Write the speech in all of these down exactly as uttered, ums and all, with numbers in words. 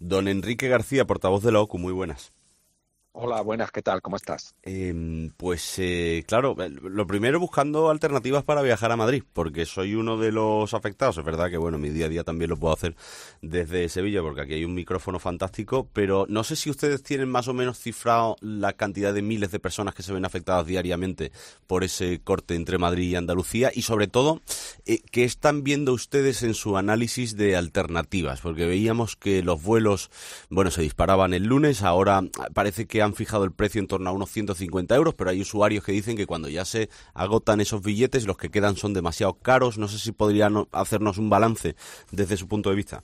Don Enrique García, portavoz de la O C U, muy buenas. Hola, buenas, ¿qué tal? ¿Cómo estás? Eh, pues eh, claro, lo primero buscando alternativas para viajar a Madrid, porque soy uno de los afectados. Es verdad que bueno, mi día a día también lo puedo hacer desde Sevilla, porque aquí hay un micrófono fantástico, pero no sé si ustedes tienen más o menos cifrado la cantidad de miles de personas que se ven afectadas diariamente por ese corte entre Madrid y Andalucía, y sobre todo, eh, ¿qué están viendo ustedes en su análisis de alternativas? Porque veíamos que los vuelos, bueno, se disparaban el lunes, ahora parece que han fijado el precio en torno a unos ciento cincuenta euros, pero hay usuarios que dicen que cuando ya se agotan esos billetes, los que quedan son demasiado caros. No sé si podrían hacernos un balance desde su punto de vista.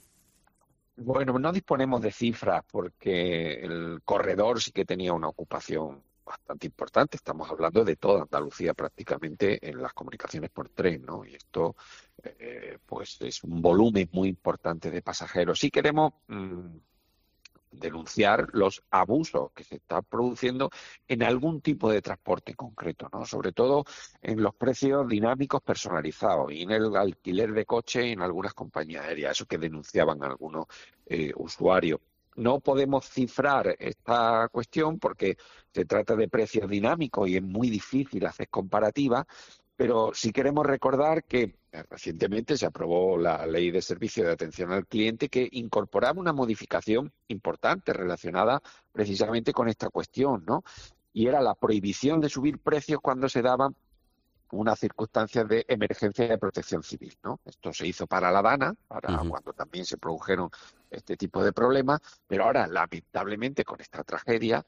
Bueno, no disponemos de cifras porque el corredor sí que tenía una ocupación bastante importante. Estamos hablando de toda Andalucía prácticamente en las comunicaciones por tren, ¿no? Y esto, eh, pues, es un volumen muy importante de pasajeros. Sí queremos mmm, denunciar los abusos que se están produciendo en algún tipo de transporte concreto, ¿no? Sobre todo en los precios dinámicos personalizados y en el alquiler de coche en algunas compañías aéreas, eso que denunciaban algunos eh, usuarios. No podemos cifrar esta cuestión porque se trata de precios dinámicos y es muy difícil hacer comparativas, pero sí queremos recordar que eh, recientemente se aprobó la Ley de Servicio de Atención al Cliente que incorporaba una modificación importante relacionada precisamente con esta cuestión, ¿no? Y era la prohibición de subir precios cuando se daban unas circunstancias de emergencia de protección civil, ¿no? Esto se hizo para la DANA, para Uh-huh. cuando también se produjeron este tipo de problemas, pero ahora, lamentablemente, con esta tragedia,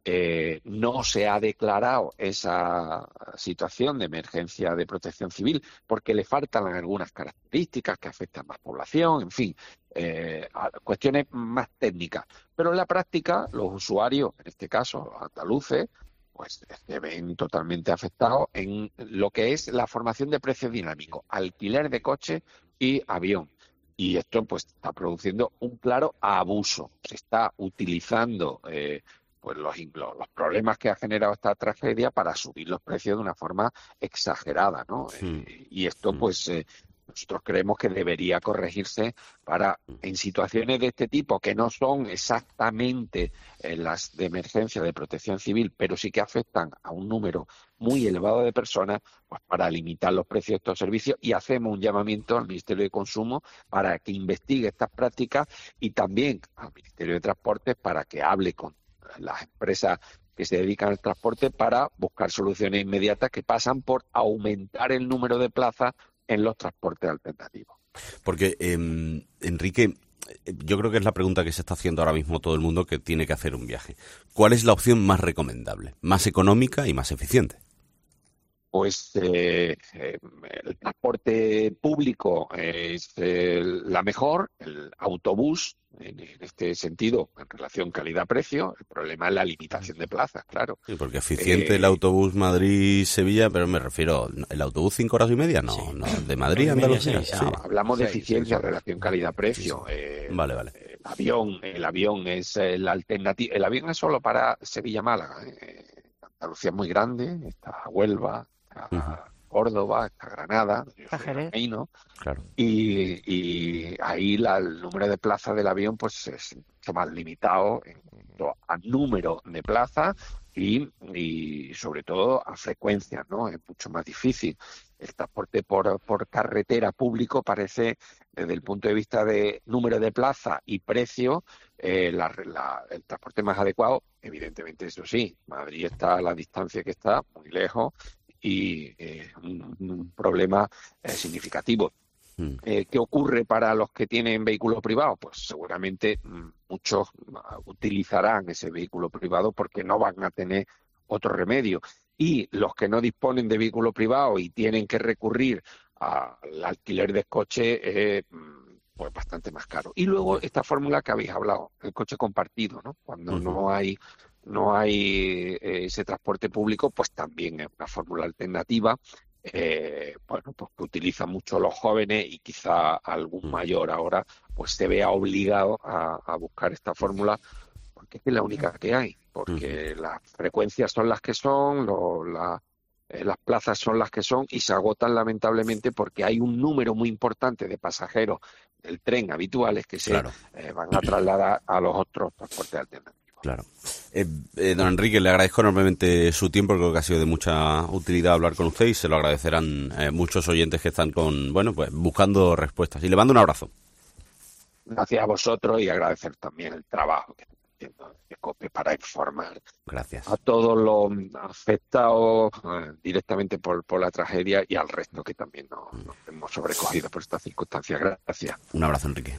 eh, no se ha declarado esa situación de emergencia de protección civil porque le faltan algunas características que afectan más población, en fin, eh, cuestiones más técnicas. Pero en la práctica, los usuarios, en este caso los andaluces, pues se ven totalmente afectados en lo que es la formación de precios dinámicos, alquiler de coche y avión. Y esto pues está produciendo un claro abuso. Se está utilizando eh, pues los, los, los problemas que ha generado esta tragedia para subir los precios de una forma exagerada, ¿no? Hmm. Eh, y esto Hmm. pues eh, nosotros creemos que debería corregirse para, en situaciones de este tipo, que no son exactamente eh, las de emergencia de protección civil, pero sí que afectan a un número muy elevado de personas, pues para limitar los precios de estos servicios, y hacemos un llamamiento al Ministerio de Consumo para que investigue estas prácticas y también al Ministerio de Transportes para que hable con las empresas que se dedican al transporte para buscar soluciones inmediatas que pasan por aumentar el número de plazas en los transportes alternativos. Porque, eh, Enrique, yo creo que es la pregunta que se está haciendo ahora mismo todo el mundo que tiene que hacer un viaje. ¿Cuál es la opción más recomendable, más económica y más eficiente? Pues eh, eh, el transporte público es eh, la mejor, el autobús, en, en este sentido, en relación calidad-precio. El problema es la limitación de plazas, claro. Sí, porque eficiente el Eh, autobús Madrid-Sevilla, pero me refiero, ¿el autobús cinco horas y media? Sí. No, no, de Cinco Madrid horas a y media, Andalucía, seis. sí. hablamos de Seis, seis eficiencia en horas. relación Sí, sí. calidad-precio. Eh, Vale, vale. el avión, el avión es el alternativo. El avión es solo para Sevilla-Málaga. ¿eh? Andalucía es muy grande, está Huelva, Uh-huh. está Córdoba, está Granada, yo A soy Jerez. granadino, Claro. y, y ahí la, el número de plazas del avión pues es mucho más limitado en cuanto a número de plazas y, y sobre todo a frecuencias, ¿no? Es mucho más difícil. El transporte por, por carretera público parece, desde el punto de vista de número de plazas y precio, eh, la, la, el transporte más adecuado. Evidentemente, eso sí, Madrid está a la distancia que está, muy lejos, y eh, un, un problema eh, significativo. Mm. Eh, ¿Qué ocurre para los que tienen vehículos privados? Pues seguramente mmm, muchos utilizarán ese vehículo privado porque no van a tener otro remedio. Y los que no disponen de vehículo privado y tienen que recurrir al alquiler de coche, eh, pues bastante más caro. Y luego Ya. esta fórmula que habéis hablado, el coche compartido, ¿no? Cuando Uh-huh. no hay no hay eh, ese transporte público, pues también es una fórmula alternativa, eh, bueno, pues que utilizan mucho los jóvenes y quizá algún Mm. mayor ahora, pues se vea obligado a, a buscar esta fórmula porque es la única que hay, Uh-huh. porque las frecuencias son las que son, lo, la, eh, las plazas son las que son y se agotan lamentablemente porque hay un número muy importante de pasajeros del tren habituales que se Claro. eh, van a trasladar a los otros transportes alternativos. Claro. Eh, eh, don Enrique, le agradezco enormemente su tiempo, creo que ha sido de mucha utilidad hablar con usted y se lo agradecerán eh, muchos oyentes que están con, bueno, pues buscando respuestas. Y le mando un abrazo. Gracias a vosotros y agradecer también el trabajo que está haciendo ESCOPE para informar Gracias. a todos los afectados eh, directamente por, por la tragedia y al resto que también nos, nos hemos sobrecogido por estas circunstancias. Gracias. Un abrazo, Enrique.